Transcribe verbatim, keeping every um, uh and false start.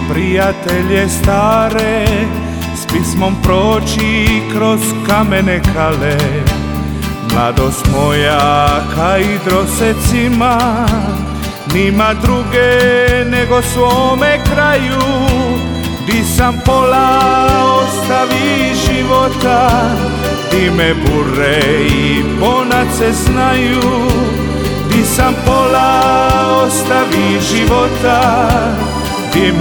prijatelje stare, s pismom proći kroz kamene kale. Mladost moja ka idrosecima, nima druge nego svome kraju. Di sam pola ostavi života, di me bure i bonace znaju. Di sam pola ostavi života, di me